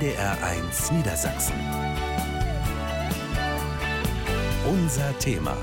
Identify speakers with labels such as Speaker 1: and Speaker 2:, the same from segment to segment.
Speaker 1: NDR1 Niedersachsen. Unser Thema.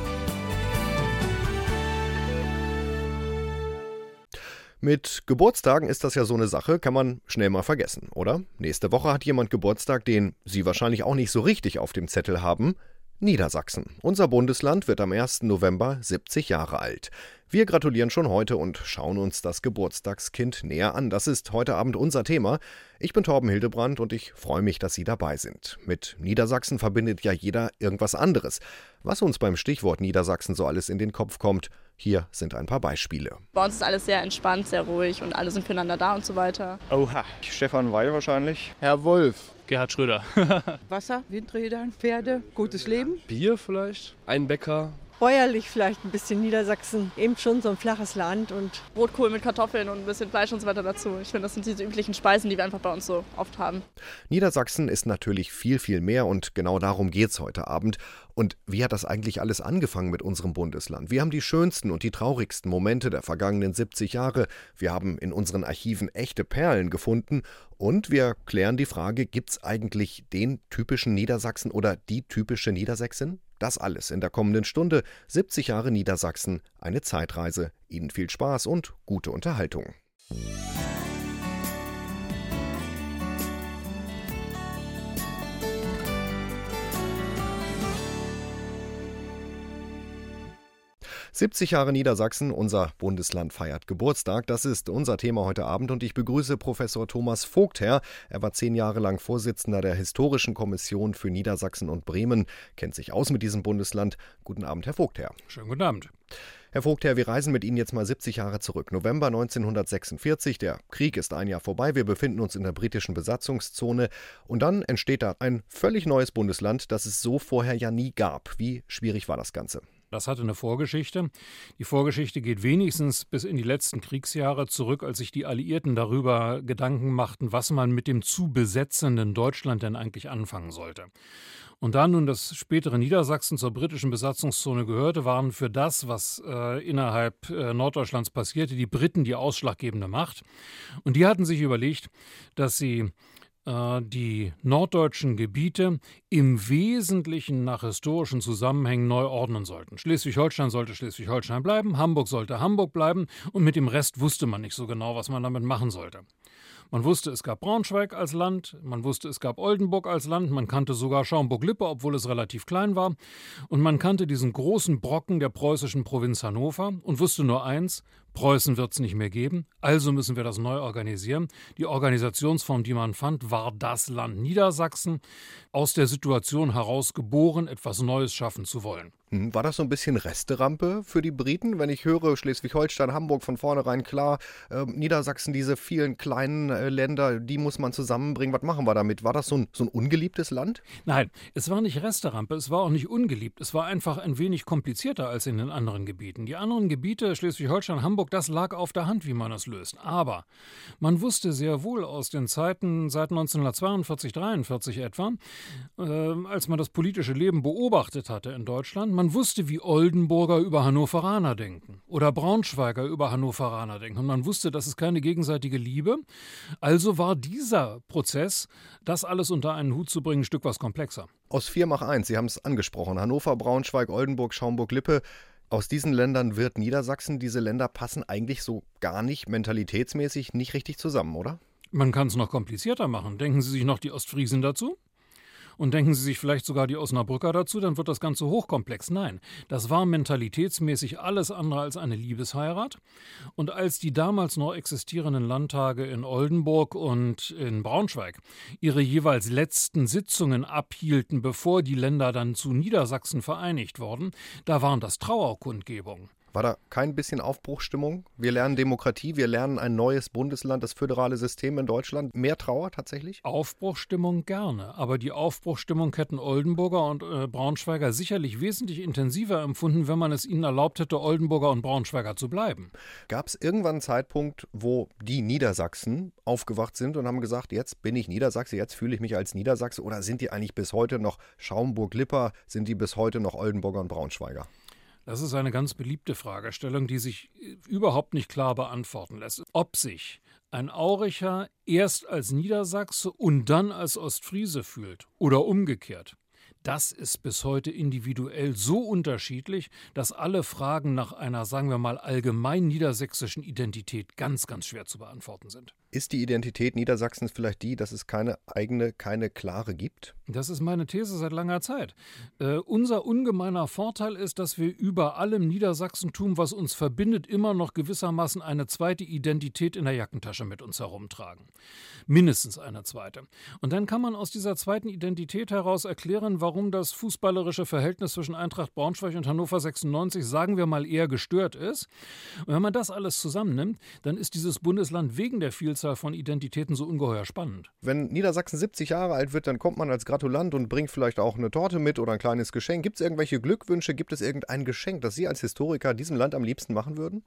Speaker 2: Mit Geburtstagen ist das ja so eine Sache, kann man schnell mal vergessen, oder? Nächste Woche hat jemand Geburtstag, den Sie wahrscheinlich auch nicht so richtig auf dem Zettel haben. Niedersachsen. Unser Bundesland wird am 1. November 70 Jahre alt. Wir gratulieren schon heute und schauen uns das Geburtstagskind näher an. Das ist heute Abend unser Thema. Ich bin Torben Hildebrand und ich freue mich, dass Sie dabei sind. Mit Niedersachsen verbindet ja jeder irgendwas anderes. Was uns beim Stichwort Niedersachsen so alles in den Kopf kommt, hier sind ein paar Beispiele.
Speaker 3: Bei uns ist alles sehr entspannt, sehr ruhig und alle sind füreinander da und so weiter.
Speaker 4: Oha, Stefan Weil wahrscheinlich.
Speaker 5: Herr Wolf.
Speaker 6: Gerhard Schröder.
Speaker 7: Wasser, Windräder, Pferde, gutes Leben.
Speaker 5: Bier vielleicht, ein Bäcker.
Speaker 8: Bäuerlich vielleicht ein bisschen Niedersachsen, eben schon so ein flaches Land und
Speaker 3: Rotkohl mit Kartoffeln und ein bisschen Fleisch und so weiter dazu. Ich finde, das sind diese üblichen Speisen, die wir einfach bei uns so oft haben.
Speaker 2: Niedersachsen ist natürlich viel, viel mehr und genau darum geht's heute Abend. Und wie hat das eigentlich alles angefangen mit unserem Bundesland? Wir haben die schönsten und die traurigsten Momente der vergangenen 70 Jahre. Wir haben in unseren Archiven echte Perlen gefunden und wir klären die Frage, gibt's eigentlich den typischen Niedersachsen oder die typische Niedersächsin? Das alles in der kommenden Stunde. 70 Jahre Niedersachsen, eine Zeitreise. Ihnen viel Spaß und gute Unterhaltung. »70 Jahre Niedersachsen, unser Bundesland feiert Geburtstag. Das ist unser Thema heute Abend und ich begrüße Professor Thomas Vogtherr. Er war 10 Jahre lang Vorsitzender der Historischen Kommission für Niedersachsen und Bremen, kennt sich aus mit diesem Bundesland. Guten Abend, Herr Vogtherr.
Speaker 6: Schönen guten Abend.
Speaker 2: Herr Vogtherr, wir reisen mit Ihnen jetzt mal 70 Jahre zurück. November 1946, der Krieg ist ein Jahr vorbei, wir befinden uns in der britischen Besatzungszone und dann entsteht da ein völlig neues Bundesland, das es so vorher ja nie gab. Wie schwierig war das Ganze?
Speaker 6: Das hatte eine Vorgeschichte. Die Vorgeschichte geht wenigstens bis in die letzten Kriegsjahre zurück, als sich die Alliierten darüber Gedanken machten, was man mit dem zu besetzenden Deutschland denn eigentlich anfangen sollte. Und da nun das spätere Niedersachsen zur britischen Besatzungszone gehörte, waren für das, was innerhalb Norddeutschlands passierte, die Briten die ausschlaggebende Macht. Und die hatten sich überlegt, dass sie die norddeutschen Gebiete im Wesentlichen nach historischen Zusammenhängen neu ordnen sollten. Schleswig-Holstein sollte Schleswig-Holstein bleiben, Hamburg sollte Hamburg bleiben und mit dem Rest wusste man nicht so genau, was man damit machen sollte. Man wusste, es gab Braunschweig als Land, man wusste, es gab Oldenburg als Land, man kannte sogar Schaumburg-Lippe, obwohl es relativ klein war. Und man kannte diesen großen Brocken der preußischen Provinz Hannover und wusste nur eins: Preußen wird es nicht mehr geben, also müssen wir das neu organisieren. Die Organisationsform, die man fand, war das Land Niedersachsen, aus der Situation heraus geboren, etwas Neues schaffen zu wollen.
Speaker 2: War das so ein bisschen Resterampe für die Briten? Wenn ich höre, Schleswig-Holstein, Hamburg von vornherein klar, Niedersachsen, diese vielen kleinen Länder, die muss man zusammenbringen. Was machen wir damit? War das so ein ungeliebtes Land?
Speaker 6: Nein, es war nicht Resterampe, es war auch nicht ungeliebt. Es war einfach ein wenig komplizierter als in den anderen Gebieten. Die anderen Gebiete, Schleswig-Holstein, Hamburg, das lag auf der Hand, wie man das löst. Aber man wusste sehr wohl aus den Zeiten seit 1942, 43 etwa, als man das politische Leben beobachtet hatte in Deutschland, man wusste, wie Oldenburger über Hannoveraner denken oder Braunschweiger über Hannoveraner denken. Und man wusste, das ist keine gegenseitige Liebe. Also war dieser Prozess, das alles unter einen Hut zu bringen, ein Stück was komplexer.
Speaker 2: Aus 4 mach 1, Sie haben es angesprochen. Hannover, Braunschweig, Oldenburg, Schaumburg-Lippe. Aus diesen Ländern wird Niedersachsen. Diese Länder passen eigentlich so gar nicht mentalitätsmäßig nicht richtig zusammen, oder?
Speaker 6: Man kann es noch komplizierter machen. Denken Sie sich noch die Ostfriesen dazu? Und denken Sie sich vielleicht sogar die Osnabrücker dazu, dann wird das Ganze hochkomplex. Nein, das war mentalitätsmäßig alles andere als eine Liebesheirat. Und als die damals noch existierenden Landtage in Oldenburg und in Braunschweig ihre jeweils letzten Sitzungen abhielten, bevor die Länder dann zu Niedersachsen vereinigt wurden, da waren das Trauerkundgebungen.
Speaker 2: War da kein bisschen Aufbruchsstimmung? Wir lernen Demokratie, wir lernen ein neues Bundesland, das föderale System in Deutschland. Mehr Trauer tatsächlich?
Speaker 6: Aufbruchsstimmung gerne, aber die Aufbruchsstimmung hätten Oldenburger und Braunschweiger sicherlich wesentlich intensiver empfunden, wenn man es ihnen erlaubt hätte, Oldenburger und Braunschweiger zu bleiben.
Speaker 2: Gab es irgendwann einen Zeitpunkt, wo die Niedersachsen aufgewacht sind und haben gesagt, jetzt bin ich Niedersachse, jetzt fühle ich mich als Niedersachse, oder sind die eigentlich bis heute noch Schaumburg-Lipper, sind die bis heute noch Oldenburger und Braunschweiger?
Speaker 6: Das ist eine ganz beliebte Fragestellung, die sich überhaupt nicht klar beantworten lässt. Ob sich ein Auricher erst als Niedersachse und dann als Ostfriese fühlt oder umgekehrt, das ist bis heute individuell so unterschiedlich, dass alle Fragen nach einer, sagen wir mal, allgemein niedersächsischen Identität ganz, ganz schwer zu beantworten sind.
Speaker 2: Ist die Identität Niedersachsens vielleicht die, dass es keine eigene, keine klare gibt?
Speaker 6: Das ist meine These seit langer Zeit. Unser ungemeiner Vorteil ist, dass wir über allem Niedersachsentum, was uns verbindet, immer noch gewissermaßen eine zweite Identität in der Jackentasche mit uns herumtragen. Mindestens eine zweite. Und dann kann man aus dieser zweiten Identität heraus erklären, warum das fußballerische Verhältnis zwischen Eintracht Braunschweig und Hannover 96, sagen wir mal, eher gestört ist. Und wenn man das alles zusammennimmt, dann ist dieses Bundesland wegen der Vielzahl von Identitäten so ungeheuer spannend.
Speaker 2: Wenn Niedersachsen 70 Jahre alt wird, dann kommt man als Gratulant und bringt vielleicht auch eine Torte mit oder ein kleines Geschenk. Gibt es irgendwelche Glückwünsche? Gibt es irgendein Geschenk, das Sie als Historiker diesem Land am liebsten machen würden?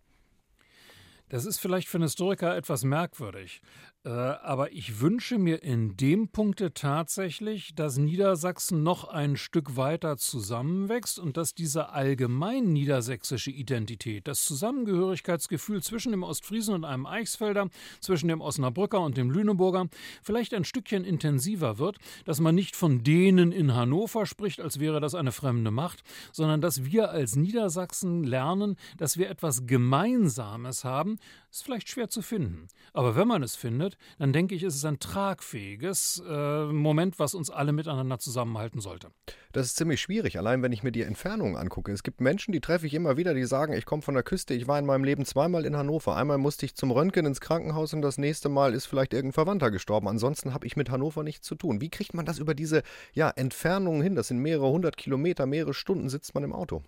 Speaker 6: Das ist vielleicht für einen Historiker etwas merkwürdig. Aber ich wünsche mir in dem Punkte tatsächlich, dass Niedersachsen noch ein Stück weiter zusammenwächst und dass diese allgemein niedersächsische Identität, das Zusammengehörigkeitsgefühl zwischen dem Ostfriesen und einem Eichsfelder, zwischen dem Osnabrücker und dem Lüneburger vielleicht ein Stückchen intensiver wird, dass man nicht von denen in Hannover spricht, als wäre das eine fremde Macht, sondern dass wir als Niedersachsen lernen, dass wir etwas Gemeinsames haben. Ist vielleicht schwer zu finden. Aber wenn man es findet, dann denke ich, ist es ein tragfähiges Moment, was uns alle miteinander zusammenhalten sollte.
Speaker 2: Das ist ziemlich schwierig, allein wenn ich mir die Entfernungen angucke. Es gibt Menschen, die treffe ich immer wieder, die sagen, ich komme von der Küste, ich war in meinem Leben zweimal in Hannover. Einmal musste ich zum Röntgen ins Krankenhaus und das nächste Mal ist vielleicht irgendein Verwandter gestorben. Ansonsten habe ich mit Hannover nichts zu tun. Wie kriegt man das über diese Entfernungen hin? Das sind mehrere 100 Kilometer, mehrere Stunden sitzt man im Auto.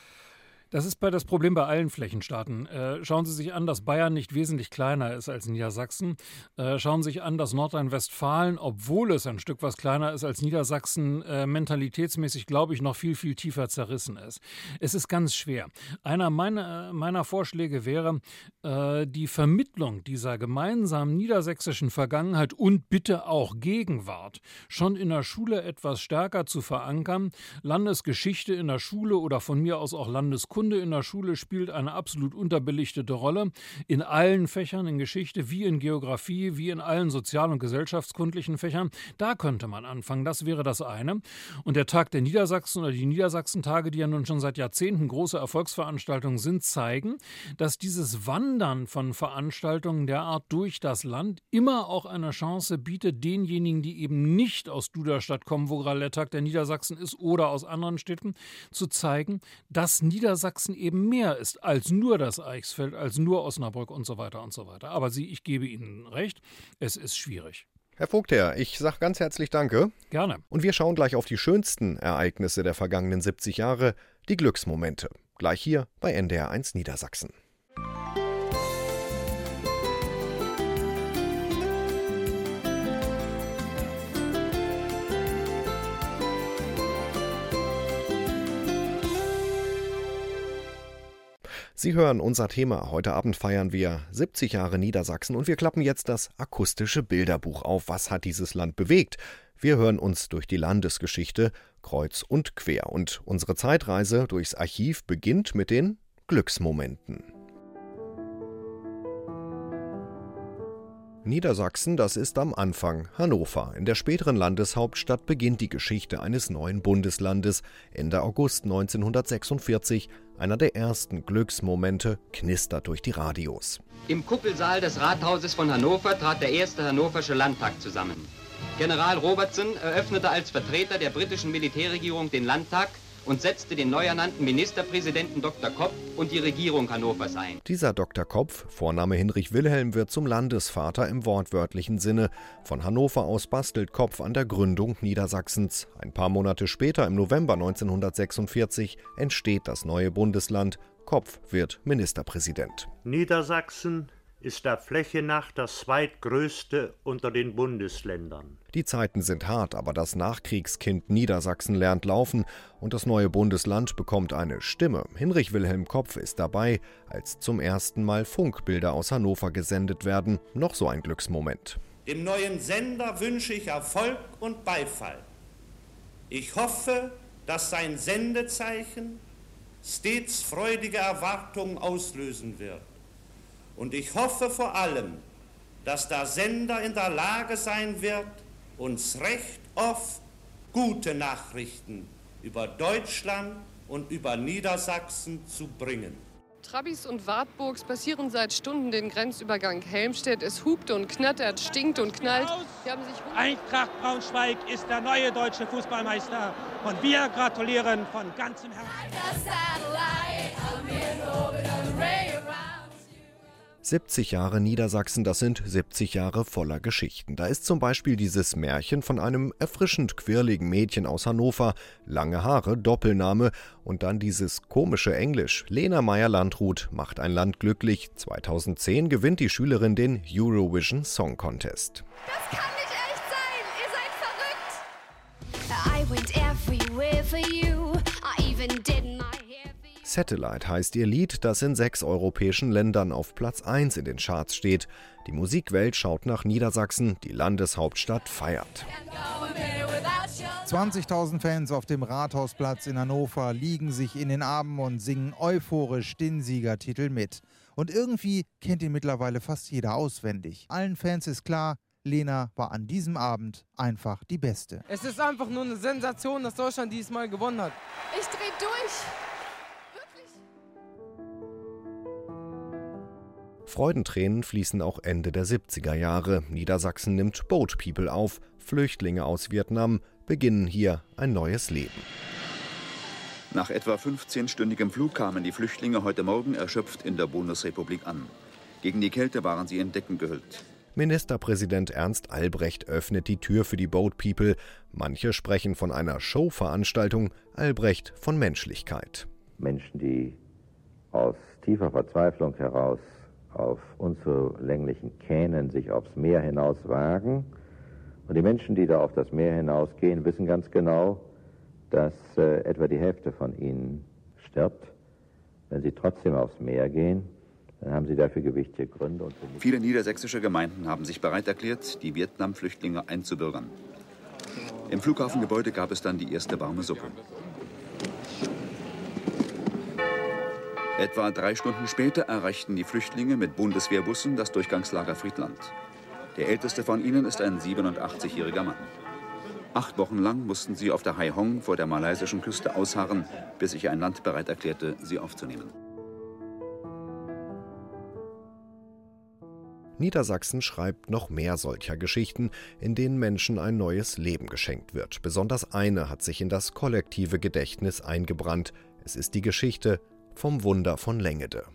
Speaker 6: Das ist das Problem bei allen Flächenstaaten. Schauen Sie sich an, dass Bayern nicht wesentlich kleiner ist als Niedersachsen. Schauen Sie sich an, dass Nordrhein-Westfalen, obwohl es ein Stück was kleiner ist als Niedersachsen, mentalitätsmäßig, glaube ich, noch viel, viel tiefer zerrissen ist. Es ist ganz schwer. Einer meiner Vorschläge wäre, die Vermittlung dieser gemeinsamen niedersächsischen Vergangenheit und bitte auch Gegenwart schon in der Schule etwas stärker zu verankern. Landesgeschichte in der Schule oder von mir aus auch Landeskunde in der Schule spielt eine absolut unterbelichtete Rolle. In allen Fächern, in Geschichte wie in Geografie, wie in allen sozial- und gesellschaftskundlichen Fächern. Da könnte man anfangen. Das wäre das eine. Und der Tag der Niedersachsen oder die Niedersachsentage, die ja nun schon seit Jahrzehnten große Erfolgsveranstaltungen sind, zeigen, dass dieses Wandern von Veranstaltungen der Art durch das Land immer auch eine Chance bietet, denjenigen, die eben nicht aus Duderstadt kommen, wo gerade der Tag der Niedersachsen ist, oder aus anderen Städten, zu zeigen, dass Niedersachsen eben mehr ist als nur das Eichsfeld, als nur Osnabrück und so weiter und so weiter. Aber ich gebe Ihnen recht, es ist schwierig.
Speaker 2: Herr Vogtherr, ich sage ganz herzlich Danke.
Speaker 6: Gerne.
Speaker 2: Und wir schauen gleich auf die schönsten Ereignisse der vergangenen 70 Jahre, die Glücksmomente. Gleich hier bei NDR1 Niedersachsen. Sie hören unser Thema. Heute Abend feiern wir 70 Jahre Niedersachsen und wir klappen jetzt das akustische Bilderbuch auf. Was hat dieses Land bewegt? Wir hören uns durch die Landesgeschichte kreuz und quer. Und unsere Zeitreise durchs Archiv beginnt mit den Glücksmomenten. Niedersachsen, das ist am Anfang Hannover. In der späteren Landeshauptstadt beginnt die Geschichte eines neuen Bundeslandes. Ende August 1946, einer der ersten Glücksmomente, knistert durch die Radios.
Speaker 9: Im Kuppelsaal des Rathauses von Hannover trat der erste Hannoversche Landtag zusammen. General Robertson eröffnete als Vertreter der britischen Militärregierung den Landtag und setzte den neu ernannten Ministerpräsidenten Dr. Kopf und die Regierung Hannovers ein.
Speaker 2: Dieser Dr. Kopf, Vorname Hinrich Wilhelm, wird zum Landesvater im wortwörtlichen Sinne. Von Hannover aus bastelt Kopf an der Gründung Niedersachsens. Ein paar Monate später, im November 1946, entsteht das neue Bundesland. Kopf wird Ministerpräsident.
Speaker 10: Niedersachsen ist der Fläche nach das zweitgrößte unter den Bundesländern.
Speaker 2: Die Zeiten sind hart, aber das Nachkriegskind Niedersachsen lernt laufen und das neue Bundesland bekommt eine Stimme. Hinrich Wilhelm Kopf ist dabei, als zum ersten Mal Funkbilder aus Hannover gesendet werden. Noch so ein Glücksmoment.
Speaker 11: Dem neuen Sender wünsche ich Erfolg und Beifall. Ich hoffe, dass sein Sendezeichen stets freudige Erwartungen auslösen wird. Und ich hoffe vor allem, dass der Sender in der Lage sein wird, uns recht oft gute Nachrichten über Deutschland und über Niedersachsen zu bringen.
Speaker 12: Trabis und Wartburgs passieren seit Stunden den Grenzübergang Helmstedt. Es hupt und knattert, stinkt und knallt.
Speaker 13: Eintracht Braunschweig ist der neue deutsche Fußballmeister. Und wir gratulieren von ganzem Herzen.
Speaker 2: 70 Jahre Niedersachsen, das sind 70 Jahre voller Geschichten. Da ist zum Beispiel dieses Märchen von einem erfrischend quirligen Mädchen aus Hannover, lange Haare, Doppelname und dann dieses komische Englisch. Lena Meyer-Landrut macht ein Land glücklich. 2010 gewinnt die Schülerin den Eurovision Song Contest.
Speaker 14: Das kann nicht echt sein, ihr seid verrückt. I went everywhere for you. I even did my hair.
Speaker 2: Satellite heißt ihr Lied, das in 6 europäischen Ländern auf Platz 1 in den Charts steht. Die Musikwelt schaut nach Niedersachsen, die Landeshauptstadt feiert.
Speaker 15: 20.000 Fans auf dem Rathausplatz in Hannover liegen sich in den Armen und singen euphorisch den Siegertitel mit. Und irgendwie kennt ihn mittlerweile fast jeder auswendig. Allen Fans ist klar, Lena war an diesem Abend einfach die Beste.
Speaker 16: Es ist einfach nur eine Sensation, dass Deutschland diesmal gewonnen hat.
Speaker 14: Ich dreh durch.
Speaker 2: Freudentränen fließen auch Ende der 70er Jahre. Niedersachsen nimmt Boat People auf. Flüchtlinge aus Vietnam beginnen hier ein neues Leben.
Speaker 17: Nach etwa 15-stündigem Flug kamen die Flüchtlinge heute Morgen erschöpft in der Bundesrepublik an. Gegen die Kälte waren sie in Decken gehüllt.
Speaker 2: Ministerpräsident Ernst Albrecht öffnet die Tür für die Boat People. Manche sprechen von einer Showveranstaltung, Albrecht von Menschlichkeit.
Speaker 18: Menschen, die aus tiefer Verzweiflung heraus auf unzulänglichen Kähnen sich aufs Meer hinaus wagen. Und die Menschen, die da auf das Meer hinausgehen, wissen ganz genau, dass etwa die Hälfte von ihnen stirbt. Wenn sie trotzdem aufs Meer gehen, dann haben sie dafür gewichtige Gründe. Und
Speaker 17: viele niedersächsische Gemeinden haben sich bereit erklärt, die Vietnam-Flüchtlinge einzubürgern. Im Flughafengebäude gab es dann die erste warme Suppe. Etwa 3 Stunden später erreichten die Flüchtlinge mit Bundeswehrbussen das Durchgangslager Friedland. Der älteste von ihnen ist ein 87-jähriger Mann. 8 Wochen lang mussten sie auf der Hai Hong vor der malaysischen Küste ausharren, bis sich ein Land bereit erklärte, sie aufzunehmen.
Speaker 2: Niedersachsen schreibt noch mehr solcher Geschichten, in denen Menschen ein neues Leben geschenkt wird. Besonders eine hat sich in das kollektive Gedächtnis eingebrannt. Es ist die Geschichte vom Wunder von Lengede.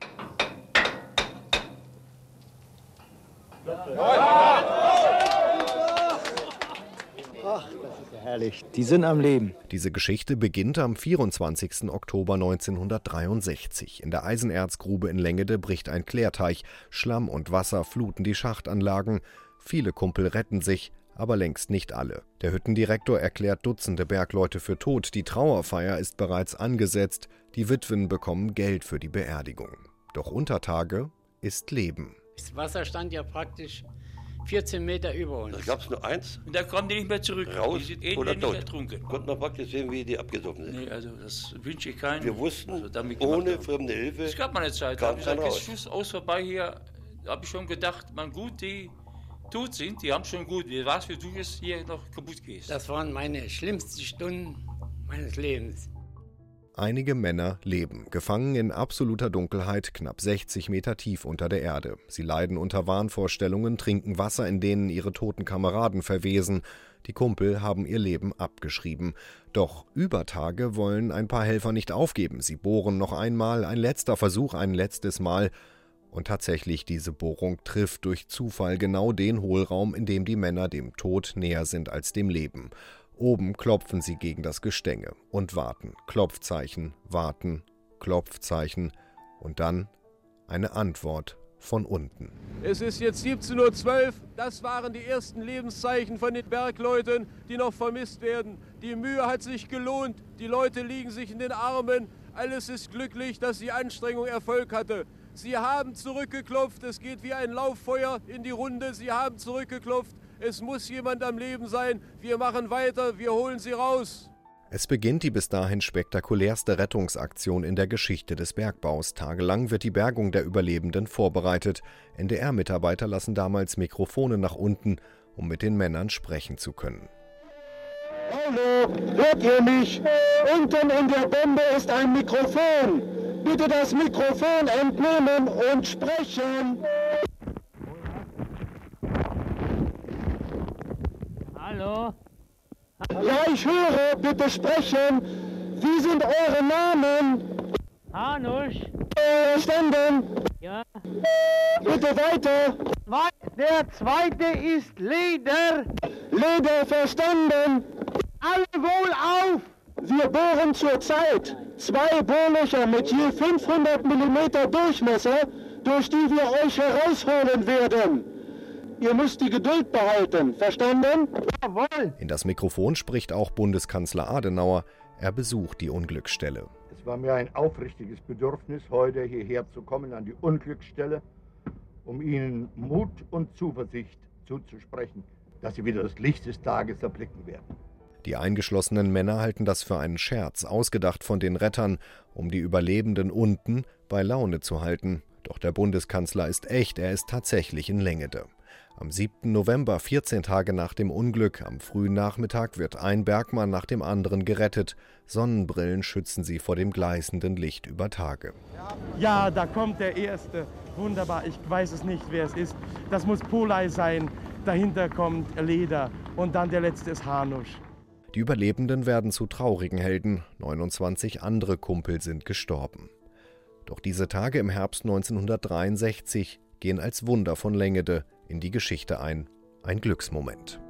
Speaker 19: Ach, das ist ja herrlich. Die sind am Leben.
Speaker 2: Diese Geschichte beginnt am 24. Oktober 1963. In der Eisenerzgrube in Lengede bricht ein Klärteich. Schlamm und Wasser fluten die Schachtanlagen. Viele Kumpel retten sich, aber längst nicht alle. Der Hüttendirektor erklärt Dutzende Bergleute für tot. Die Trauerfeier ist bereits angesetzt. Die Witwen bekommen Geld für die Beerdigung. Doch unter Tage ist Leben.
Speaker 20: Das Wasser stand ja praktisch 14 Meter über uns.
Speaker 21: Da gab es nur eins.
Speaker 22: Und da kommen die nicht mehr zurück.
Speaker 21: Raus
Speaker 22: die sind
Speaker 21: oder tot.
Speaker 22: Ertrunken.
Speaker 21: Konnte man praktisch sehen, wie die abgesoffen sind.
Speaker 22: Nee, also das wünsche ich keinen.
Speaker 21: Wir wussten, ohne fremde Hilfe.
Speaker 22: Es gab mal eine Zeit, da habe ich gesagt, jetzt Schuss aus vorbei hier. Da habe ich schon gedacht, man gut, die tot sind, die haben schon gut. Was, wie du jetzt hier noch kaputt gehst.
Speaker 20: Das waren meine schlimmsten Stunden meines Lebens.
Speaker 2: Einige Männer leben, gefangen in absoluter Dunkelheit, knapp 60 Meter tief unter der Erde. Sie leiden unter Wahnvorstellungen, trinken Wasser, in denen ihre toten Kameraden verwesen. Die Kumpel haben ihr Leben abgeschrieben. Doch über Tage wollen ein paar Helfer nicht aufgeben. Sie bohren noch einmal, ein letzter Versuch, ein letztes Mal. Und tatsächlich, diese Bohrung trifft durch Zufall genau den Hohlraum, in dem die Männer dem Tod näher sind als dem Leben. Oben klopfen sie gegen das Gestänge und warten. Klopfzeichen, warten, Klopfzeichen und dann eine Antwort von unten.
Speaker 23: Es ist jetzt 17:12 Uhr. Das waren die ersten Lebenszeichen von den Bergleuten, die noch vermisst werden. Die Mühe hat sich gelohnt. Die Leute liegen sich in den Armen. Alles ist glücklich, dass die Anstrengung Erfolg hatte. Sie haben zurückgeklopft. Es geht wie ein Lauffeuer in die Runde. Sie haben zurückgeklopft. Es muss jemand am Leben sein. Wir machen weiter. Wir holen sie raus.
Speaker 2: Es beginnt die bis dahin spektakulärste Rettungsaktion in der Geschichte des Bergbaus. Tagelang wird die Bergung der Überlebenden vorbereitet. NDR-Mitarbeiter lassen damals Mikrofone nach unten, um mit den Männern sprechen zu können.
Speaker 1: Hallo, hört ihr mich? Unten in der Bombe ist ein Mikrofon. Bitte das Mikrofon entnehmen und sprechen.
Speaker 20: Hallo?
Speaker 1: Ja, ich höre, bitte sprechen. Wie sind eure Namen?
Speaker 20: Hanusch.
Speaker 1: Verstanden?
Speaker 20: Ja.
Speaker 1: Bitte weiter.
Speaker 20: Der zweite ist Leder.
Speaker 1: Leder, verstanden.
Speaker 20: Alle wohl auf.
Speaker 1: Wir bohren zurzeit 2 Bohrlöcher mit je 500 mm Durchmesser, durch die wir euch herausholen werden. Ihr müsst die Geduld behalten, verstanden?
Speaker 20: Jawohl.
Speaker 2: In das Mikrofon spricht auch Bundeskanzler Adenauer. Er besucht die Unglücksstelle.
Speaker 4: Es war mir ein aufrichtiges Bedürfnis, heute hierher zu kommen an die Unglücksstelle, um Ihnen Mut und Zuversicht zuzusprechen, dass Sie wieder das Licht des Tages erblicken werden.
Speaker 2: Die eingeschlossenen Männer halten das für einen Scherz, ausgedacht von den Rettern, um die Überlebenden unten bei Laune zu halten. Doch der Bundeskanzler ist echt, er ist tatsächlich in Längede. Am 7. November, 14 Tage nach dem Unglück, am frühen Nachmittag wird ein Bergmann nach dem anderen gerettet. Sonnenbrillen schützen sie vor dem gleißenden Licht über Tage.
Speaker 23: Ja, da kommt der Erste. Wunderbar, ich weiß es nicht, wer es ist. Das muss Polei sein. Dahinter kommt Leder und dann der Letzte ist Hanusch.
Speaker 2: Die Überlebenden werden zu traurigen Helden. 29 andere Kumpel sind gestorben. Doch diese Tage im Herbst 1963 gehen als Wunder von Längede in die Geschichte ein Glücksmoment.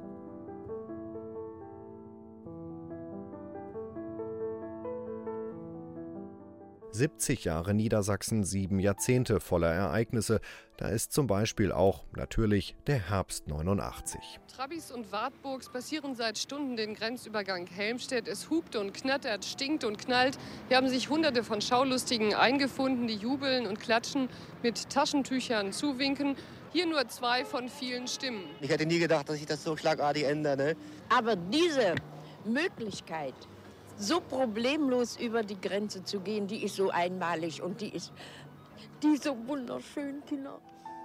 Speaker 2: »70 Jahre Niedersachsen, 7 Jahrzehnte voller Ereignisse. Da ist zum Beispiel auch natürlich der Herbst 89.
Speaker 12: Trabis und Wartburgs passieren seit Stunden den Grenzübergang Helmstedt. Es hupt und knattert, stinkt und knallt. Hier haben sich Hunderte von Schaulustigen eingefunden, die jubeln und klatschen, mit Taschentüchern zuwinken. Hier nur 2 von vielen Stimmen.
Speaker 7: Ich hätte nie gedacht, dass sich das so schlagartig ändert. Ne?
Speaker 24: Aber diese Möglichkeit, so problemlos über die Grenze zu gehen, die ist so einmalig und die ist so wunderschön, Kinder.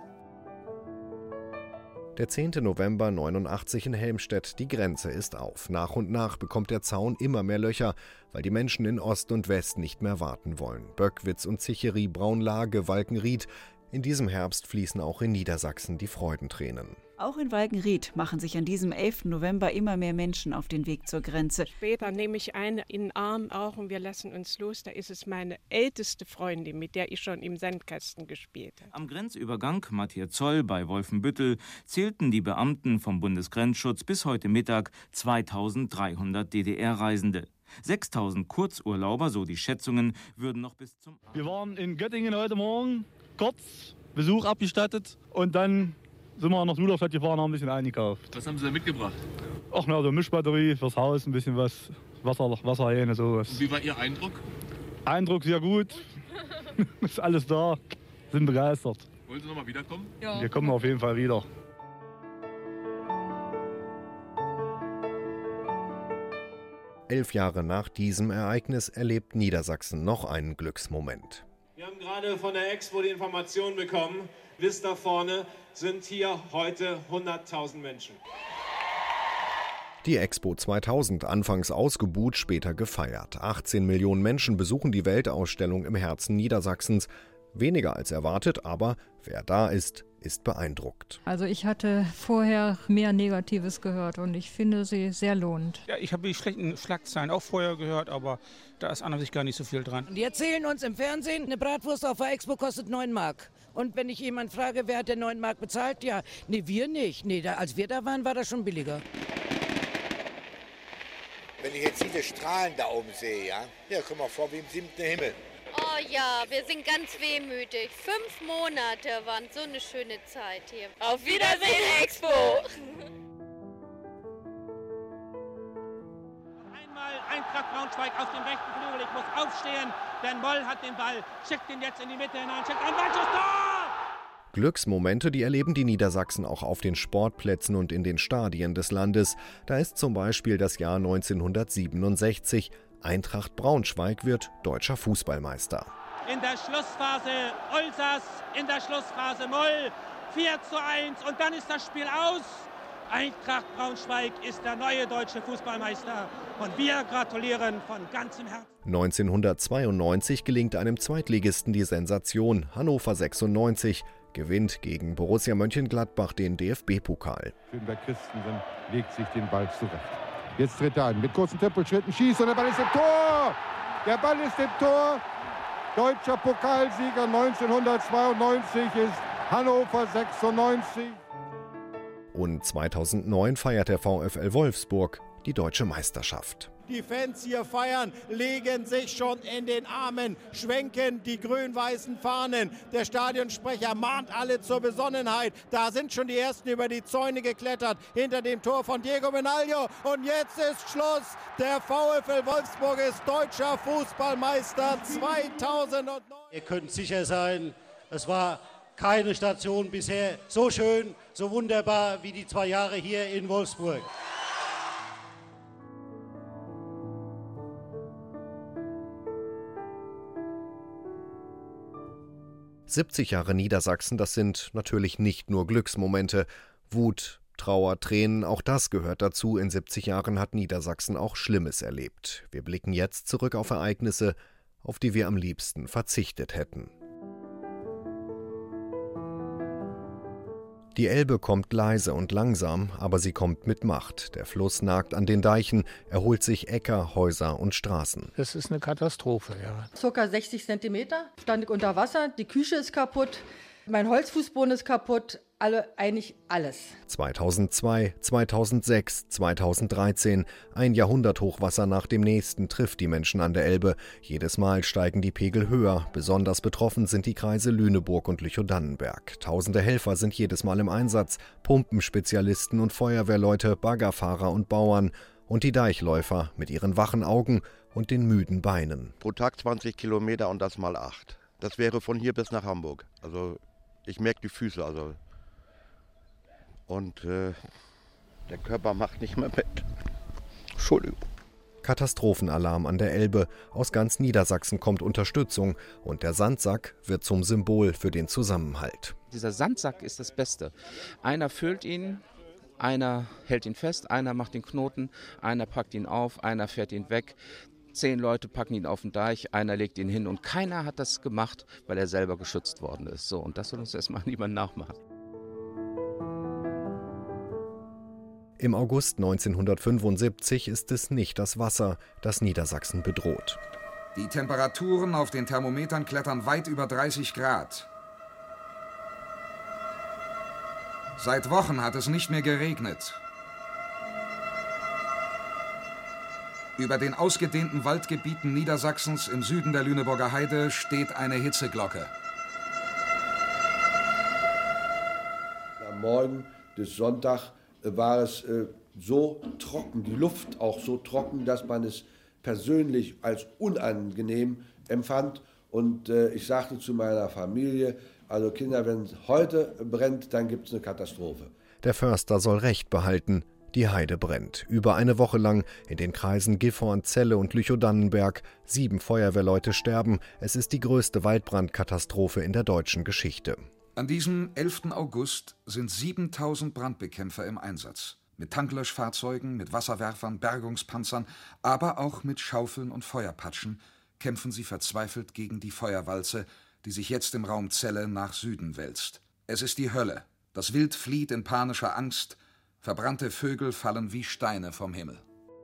Speaker 2: Der 10. November 89 in Helmstedt, die Grenze ist auf. Nach und nach bekommt der Zaun immer mehr Löcher, weil die Menschen in Ost und West nicht mehr warten wollen. Böckwitz und Zichery, Braunlage, Walkenried. In diesem Herbst fließen auch in Niedersachsen die Freudentränen.
Speaker 25: Auch in Walkenried machen sich an diesem 11. November immer mehr Menschen auf den Weg zur Grenze.
Speaker 26: Später nehme ich eine in den Arm auch und wir lassen uns los. Da ist es meine älteste Freundin, mit der ich schon im Sandkasten gespielt habe.
Speaker 27: Am Grenzübergang Matthias Zoll bei Wolfenbüttel zählten die Beamten vom Bundesgrenzschutz bis heute Mittag 2300 DDR-Reisende. 6000 Kurzurlauber, so die Schätzungen, würden noch bis zum...
Speaker 28: Wir waren in Göttingen heute Morgen, kurz Besuch abgestattet und dann sind wir nach Luderstadt gefahren, haben ein bisschen eingekauft.
Speaker 29: Was haben Sie da mitgebracht?
Speaker 28: Ach na, so Mischbatterie fürs Haus, ein bisschen was, Wasserhähne, sowas.
Speaker 29: Und wie war Ihr Eindruck?
Speaker 28: Eindruck sehr gut. Ist alles da, sind begeistert.
Speaker 29: Wollen Sie noch mal wiederkommen?
Speaker 28: Ja. Wir kommen auf jeden Fall wieder.
Speaker 2: Elf Jahre nach diesem Ereignis erlebt Niedersachsen noch einen Glücksmoment.
Speaker 30: Wir haben gerade von der Expo die Information bekommen, bis da vorne sind hier heute 100.000 Menschen.
Speaker 2: Die Expo 2000, anfangs ausgebuht, später gefeiert. 18 Millionen Menschen besuchen die Weltausstellung im Herzen Niedersachsens. Weniger als erwartet, aber wer da ist beeindruckt.
Speaker 31: Also ich hatte vorher mehr Negatives gehört und ich finde sie sehr lohnend.
Speaker 32: Ja, ich habe die schlechten Schlagzeilen auch vorher gehört, aber da ist an und für sich gar nicht so viel dran.
Speaker 33: Die erzählen uns im Fernsehen, eine Bratwurst auf der Expo kostet 9 Mark. Und wenn ich jemand frage, wer hat denn 9 Mark bezahlt? Ja, nee, wir nicht. Nee, als wir da waren, war das schon billiger.
Speaker 34: Wenn ich jetzt diese Strahlen da oben sehe, ja, kommen wir vor wie im 7. Himmel.
Speaker 35: Oh ja, wir sind ganz wehmütig. 5 Monate waren so eine schöne Zeit hier. Auf Wiedersehen, Expo!
Speaker 13: Einmal Eintracht Braunschweig auf dem rechten Flügel. Ich muss aufstehen, denn Moll hat den Ball. Schickt ihn jetzt in die Mitte hinein. Schickt einen Ballschuss. Tor!
Speaker 2: Glücksmomente, die erleben die Niedersachsen auch auf den Sportplätzen und in den Stadien des Landes. Da ist zum Beispiel das Jahr 1967. Eintracht Braunschweig wird deutscher Fußballmeister.
Speaker 13: In der Schlussphase Olsas, in der Schlussphase Moll, 4:1 und dann ist das Spiel aus. Eintracht Braunschweig ist der neue deutsche Fußballmeister und wir gratulieren von ganzem Herzen.
Speaker 2: 1992 gelingt einem Zweitligisten die Sensation. Hannover 96 gewinnt gegen Borussia Mönchengladbach den DFB-Pokal.
Speaker 3: Schönberg Christensen legt sich den Ball zurecht. Jetzt tritt er an, mit kurzen Trippelschritten schießt und der Ball ist im Tor! Der Ball ist im Tor! Deutscher Pokalsieger 1992 ist Hannover 96.
Speaker 2: Und 2009 feiert der VfL Wolfsburg die deutsche Meisterschaft.
Speaker 5: Die Fans hier feiern, legen sich schon in den Armen, schwenken die grün-weißen Fahnen. Der Stadionsprecher mahnt alle zur Besonnenheit. Da sind schon die Ersten über die Zäune geklettert, hinter dem Tor von Diego Benaglio. Und jetzt ist Schluss. Der VfL Wolfsburg ist deutscher Fußballmeister 2009.
Speaker 6: Ihr könnt sicher sein, es war keine Station bisher so schön, so wunderbar wie die 2 Jahre hier in Wolfsburg.
Speaker 2: »70 Jahre Niedersachsen, das sind natürlich nicht nur Glücksmomente. Wut, Trauer, Tränen, auch das gehört dazu. In 70 Jahren hat Niedersachsen auch Schlimmes erlebt. Wir blicken jetzt zurück auf Ereignisse, auf die wir am liebsten verzichtet hätten. Die Elbe kommt leise und langsam, aber sie kommt mit Macht. Der Fluss nagt an den Deichen, er holt sich Äcker, Häuser und Straßen.
Speaker 8: Das ist eine Katastrophe, ja.
Speaker 9: Circa 60 Zentimeter stand ich unter Wasser, die Küche ist kaputt, mein Holzfußboden ist kaputt, eigentlich alles.
Speaker 2: 2002, 2006, 2013, ein Jahrhunderthochwasser nach dem nächsten trifft die Menschen an der Elbe. Jedes Mal steigen die Pegel höher. Besonders betroffen sind die Kreise Lüneburg und Lüchow-Dannenberg. Tausende Helfer sind jedes Mal im Einsatz. Pumpenspezialisten und Feuerwehrleute, Baggerfahrer und Bauern. Und die Deichläufer mit ihren wachen Augen und den müden Beinen.
Speaker 10: Pro Tag 20 Kilometer und das mal 8. Das wäre von hier bis nach Hamburg. Also ich merke die Füße, also. Und der Körper macht nicht mehr mit. Entschuldigung.
Speaker 2: Katastrophenalarm an der Elbe. Aus ganz Niedersachsen kommt Unterstützung. Und der Sandsack wird zum Symbol für den Zusammenhalt.
Speaker 11: Dieser Sandsack ist das Beste. Einer füllt ihn, einer hält ihn fest, einer macht den Knoten, einer packt ihn auf, einer fährt ihn weg. 10 Leute packen ihn auf den Deich, einer legt ihn hin. Und keiner hat das gemacht, weil er selber geschützt worden ist. So, und das soll uns erstmal niemand nachmachen.
Speaker 2: Im August 1975 ist es nicht das Wasser, das Niedersachsen bedroht.
Speaker 14: Die Temperaturen auf den Thermometern klettern weit über 30 Grad. Seit Wochen hat es nicht mehr geregnet. Über den ausgedehnten Waldgebieten Niedersachsens im Süden der Lüneburger Heide steht eine Hitzeglocke.
Speaker 15: Am Morgen des Sonntags war es so trocken, die Luft auch so trocken, dass man es persönlich als unangenehm empfand. Und ich sagte zu meiner Familie, also Kinder, wenn es heute brennt, dann gibt es eine Katastrophe.
Speaker 2: Der Förster soll Recht behalten. Die Heide brennt. Über eine Woche lang in den Kreisen Gifhorn, Celle und Lüchow-Dannenberg. 7 Feuerwehrleute sterben. Es ist die größte Waldbrandkatastrophe in der deutschen Geschichte.
Speaker 14: An diesem 11. August sind 7000 Brandbekämpfer im Einsatz. Mit Tanklöschfahrzeugen, mit Wasserwerfern, Bergungspanzern, aber auch mit Schaufeln und Feuerpatschen kämpfen sie verzweifelt gegen die Feuerwalze, die sich jetzt im Raum Celle nach Süden wälzt. Es ist die Hölle. Das Wild flieht in panischer Angst. Verbrannte Vögel fallen wie Steine vom Himmel.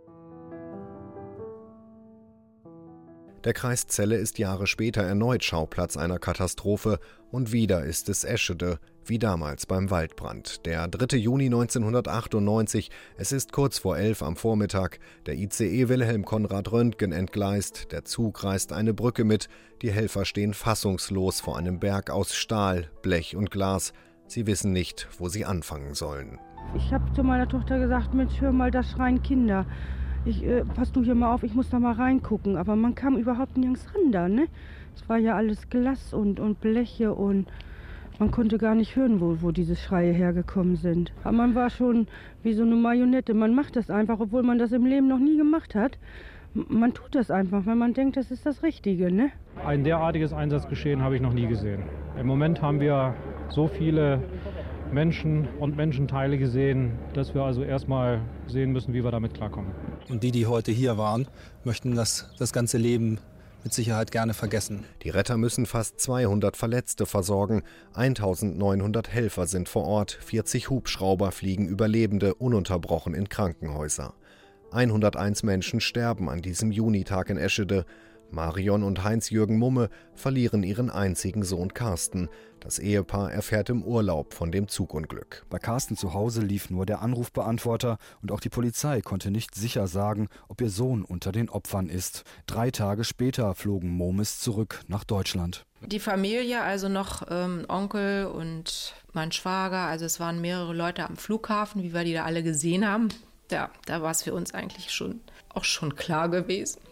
Speaker 2: Der Kreis Celle ist Jahre später erneut Schauplatz einer Katastrophe und wieder ist es Eschede, wie damals beim Waldbrand. Der 3. Juni 1998, es ist kurz vor 11 am Vormittag, der ICE Wilhelm Konrad Röntgen entgleist, der Zug reißt eine Brücke mit, die Helfer stehen fassungslos vor einem Berg aus Stahl, Blech und Glas. Sie wissen nicht, wo sie anfangen sollen.
Speaker 16: Ich habe zu meiner Tochter gesagt, Mensch, hör mal, da schreien Kinder. Pass du hier mal auf, ich muss da mal reingucken. Aber man kam überhaupt nirgends ran da, ne? Es war ja alles Glas und Bleche und Man konnte gar nicht hören, wo diese Schreie hergekommen sind. Aber man war schon wie so eine Marionette. Man macht das einfach, obwohl man das im Leben noch nie gemacht hat. Man tut das einfach, weil man denkt, das ist das Richtige, ne?
Speaker 1: Ein derartiges Einsatzgeschehen habe ich noch nie gesehen. Im Moment haben wir so viele Menschen und Menschenteile gesehen, dass wir also erstmal sehen müssen, wie wir damit klarkommen.
Speaker 4: Und die heute hier waren, möchten das ganze Leben mit Sicherheit gerne vergessen.
Speaker 2: Die Retter müssen fast 200 Verletzte versorgen. 1900 Helfer sind vor Ort. 40 Hubschrauber fliegen Überlebende ununterbrochen in Krankenhäuser. 101 Menschen sterben an diesem Junitag in Eschede. Marion und Heinz-Jürgen Mumme verlieren ihren einzigen Sohn Carsten. Das Ehepaar erfährt im Urlaub von dem Zugunglück.
Speaker 7: Bei Carsten zu Hause lief nur der Anrufbeantworter und auch die Polizei konnte nicht sicher sagen, ob ihr Sohn unter den Opfern ist. 3 Tage später flogen Momes zurück nach Deutschland.
Speaker 12: Die Familie, also noch Onkel und mein Schwager, also es waren mehrere Leute am Flughafen, wie wir die da alle gesehen haben. Ja, da war es für uns eigentlich schon klar gewesen.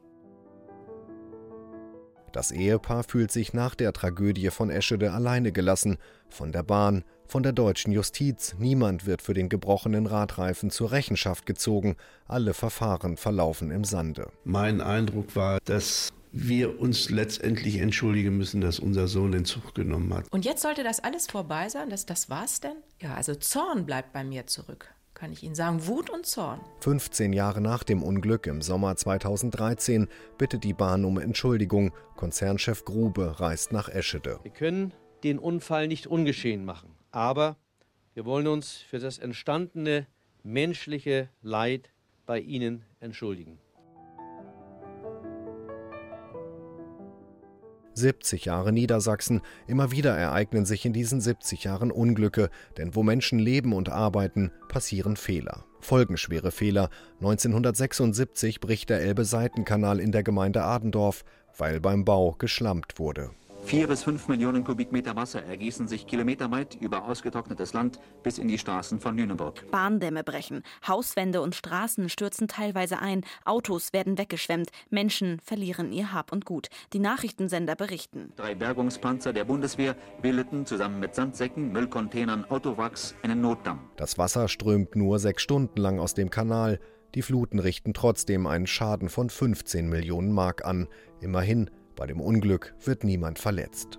Speaker 2: Das Ehepaar fühlt sich nach der Tragödie von Eschede alleine gelassen. Von der Bahn, von der deutschen Justiz. Niemand wird für den gebrochenen Radreifen zur Rechenschaft gezogen. Alle Verfahren verlaufen im Sande.
Speaker 17: Mein Eindruck war, dass wir uns letztendlich entschuldigen müssen, dass unser Sohn den Zug genommen hat.
Speaker 12: Und jetzt sollte das alles vorbei sein? Das war's denn? Ja, also Zorn bleibt bei mir zurück. Kann ich Ihnen sagen, Wut und Zorn.
Speaker 2: 15 Jahre nach dem Unglück im Sommer 2013 bittet die Bahn um Entschuldigung. Konzernchef Grube reist nach Eschede.
Speaker 18: Wir können den Unfall nicht ungeschehen machen, aber wir wollen uns für das entstandene menschliche Leid bei Ihnen entschuldigen.
Speaker 2: 70 Jahre Niedersachsen. Immer wieder ereignen sich in diesen 70 Jahren Unglücke, denn wo Menschen leben und arbeiten, passieren Fehler. Folgenschwere Fehler. 1976 bricht der Elbe-Seitenkanal in der Gemeinde Adendorf, weil beim Bau geschlampt wurde.
Speaker 19: 4 bis 5 Millionen Kubikmeter Wasser ergießen sich kilometerweit über ausgetrocknetes Land bis in die Straßen von Lüneburg.
Speaker 20: Bahndämme brechen, Hauswände und Straßen stürzen teilweise ein, Autos werden weggeschwemmt, Menschen verlieren ihr Hab und Gut. Die Nachrichtensender berichten.
Speaker 19: 3 Bergungspanzer der Bundeswehr bildeten zusammen mit Sandsäcken, Müllcontainern, Autowracks einen Notdamm.
Speaker 2: Das Wasser strömt nur 6 Stunden lang aus dem Kanal. Die Fluten richten trotzdem einen Schaden von 15 Millionen Mark an. Immerhin, bei dem Unglück wird niemand verletzt.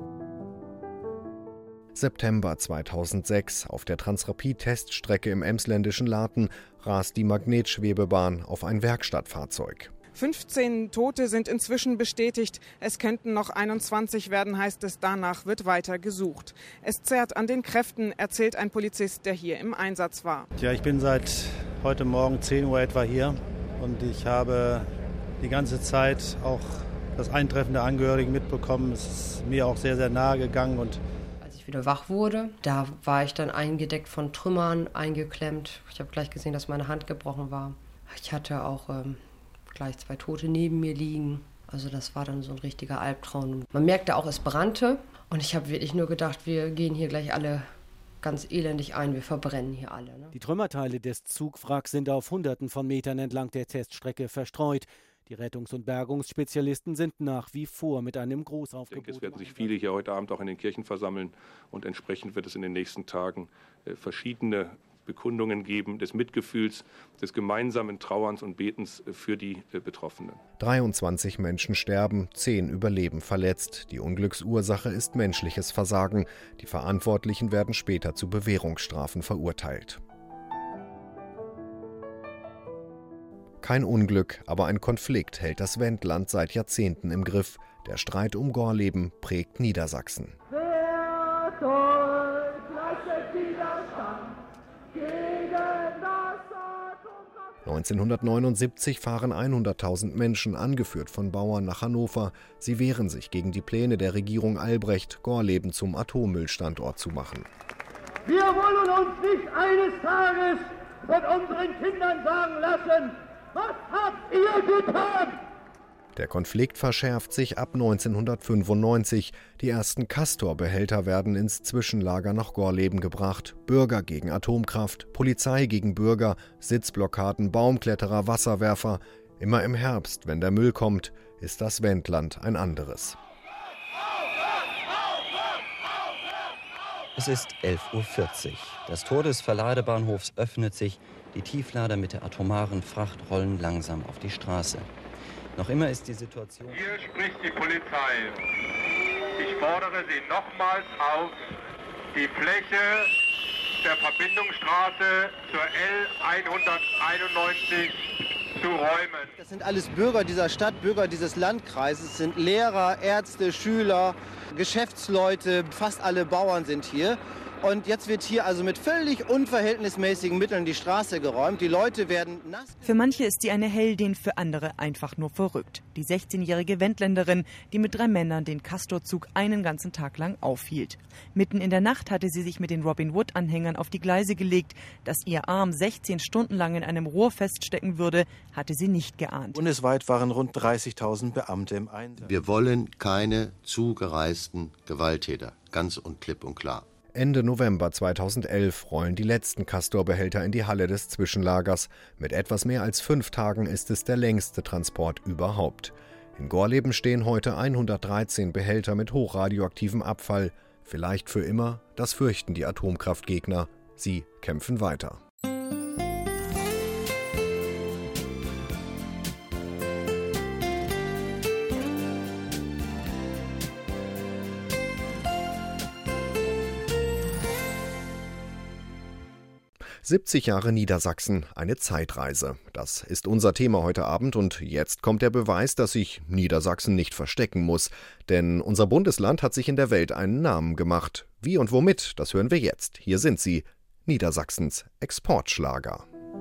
Speaker 2: September 2006. Auf der Transrapid-Teststrecke im emsländischen Laarten rast die Magnetschwebebahn auf ein Werkstattfahrzeug.
Speaker 21: 15 Tote sind inzwischen bestätigt. Es könnten noch 21 werden, heißt es. Danach wird weiter gesucht. Es zerrt an den Kräften, erzählt ein Polizist, der hier im Einsatz war.
Speaker 6: Ja, ich bin seit heute Morgen 10 Uhr etwa hier und ich habe die ganze Zeit auch das Eintreffen der Angehörigen mitbekommen. Es ist mir auch sehr, sehr nahe gegangen. Und
Speaker 22: als ich wieder wach wurde, da war ich dann eingedeckt von Trümmern, eingeklemmt. Ich habe gleich gesehen, dass meine Hand gebrochen war. Ich hatte auch gleich 2 Tote neben mir liegen. Also das war dann so ein richtiger Albtraum. Man merkte auch, es brannte. Und ich habe wirklich nur gedacht, wir gehen hier gleich alle ganz elendig ein. Wir verbrennen hier alle. Ne?
Speaker 23: Die Trümmerteile des Zugwracks sind auf Hunderten von Metern entlang der Teststrecke verstreut. Die Rettungs- und Bergungsspezialisten sind nach wie vor mit einem Großaufgebot.
Speaker 24: Ich denke, es werden sich viele hier heute Abend auch in den Kirchen versammeln und entsprechend wird es in den nächsten Tagen verschiedene Bekundungen geben des Mitgefühls, des gemeinsamen Trauerns und Betens für die Betroffenen.
Speaker 2: 23 Menschen sterben, 10 überleben verletzt. Die Unglücksursache ist menschliches Versagen. Die Verantwortlichen werden später zu Bewährungsstrafen verurteilt. Kein Unglück, aber ein Konflikt hält das Wendland seit Jahrzehnten im Griff. Der Streit um Gorleben prägt Niedersachsen. 1979 fahren 100.000 Menschen, angeführt von Bauern, nach Hannover. Sie wehren sich gegen die Pläne der Regierung Albrecht, Gorleben zum Atommüllstandort zu machen.
Speaker 25: Wir wollen uns nicht eines Tages von unseren Kindern sagen lassen, was habt ihr getan?
Speaker 2: Der Konflikt verschärft sich ab 1995. Die ersten Castor-Behälter werden ins Zwischenlager nach Gorleben gebracht. Bürger gegen Atomkraft, Polizei gegen Bürger, Sitzblockaden, Baumkletterer, Wasserwerfer. Immer im Herbst, wenn der Müll kommt, ist das Wendland ein anderes.
Speaker 3: Es ist 11:40 Uhr. Das Tor des Verladebahnhofs öffnet sich. Die Tieflader mit der atomaren Fracht rollen langsam auf die Straße. Noch immer ist die Situation...
Speaker 5: Hier spricht die Polizei. Ich fordere Sie nochmals auf, die Fläche der Verbindungsstraße zur L191 zu räumen.
Speaker 8: Das sind alles Bürger dieser Stadt, Bürger dieses Landkreises. Es sind Lehrer, Ärzte, Schüler, Geschäftsleute, fast alle Bauern sind hier. Und jetzt wird hier also mit völlig unverhältnismäßigen Mitteln die Straße geräumt. Die Leute werden nass.
Speaker 9: Für manche ist sie eine Heldin, für andere einfach nur verrückt. Die 16-jährige Wendländerin, die mit 3 Männern den Castorzug einen ganzen Tag lang aufhielt. Mitten in der Nacht hatte sie sich mit den Robin Hood-Anhängern auf die Gleise gelegt. Dass ihr Arm 16 Stunden lang in einem Rohr feststecken würde, hatte sie nicht geahnt.
Speaker 13: Bundesweit waren rund 30.000 Beamte im Einsatz.
Speaker 26: Wir wollen keine zugereisten Gewalttäter, ganz und klipp und klar.
Speaker 2: Ende November 2011 rollen die letzten Castor-Behälter in die Halle des Zwischenlagers. Mit etwas mehr als 5 Tagen ist es der längste Transport überhaupt. In Gorleben stehen heute 113 Behälter mit hochradioaktivem Abfall. Vielleicht für immer, das fürchten die Atomkraftgegner. Sie kämpfen weiter. »70 Jahre Niedersachsen, eine Zeitreise«. Das ist unser Thema heute Abend und jetzt kommt der Beweis, dass sich Niedersachsen nicht verstecken muss. Denn unser Bundesland hat sich in der Welt einen Namen gemacht. Wie und womit, das hören wir jetzt. Hier sind sie, Niedersachsens Exportschlager.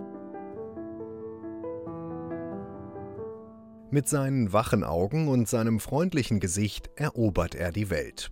Speaker 2: Mit seinen wachen Augen und seinem freundlichen Gesicht erobert er die Welt.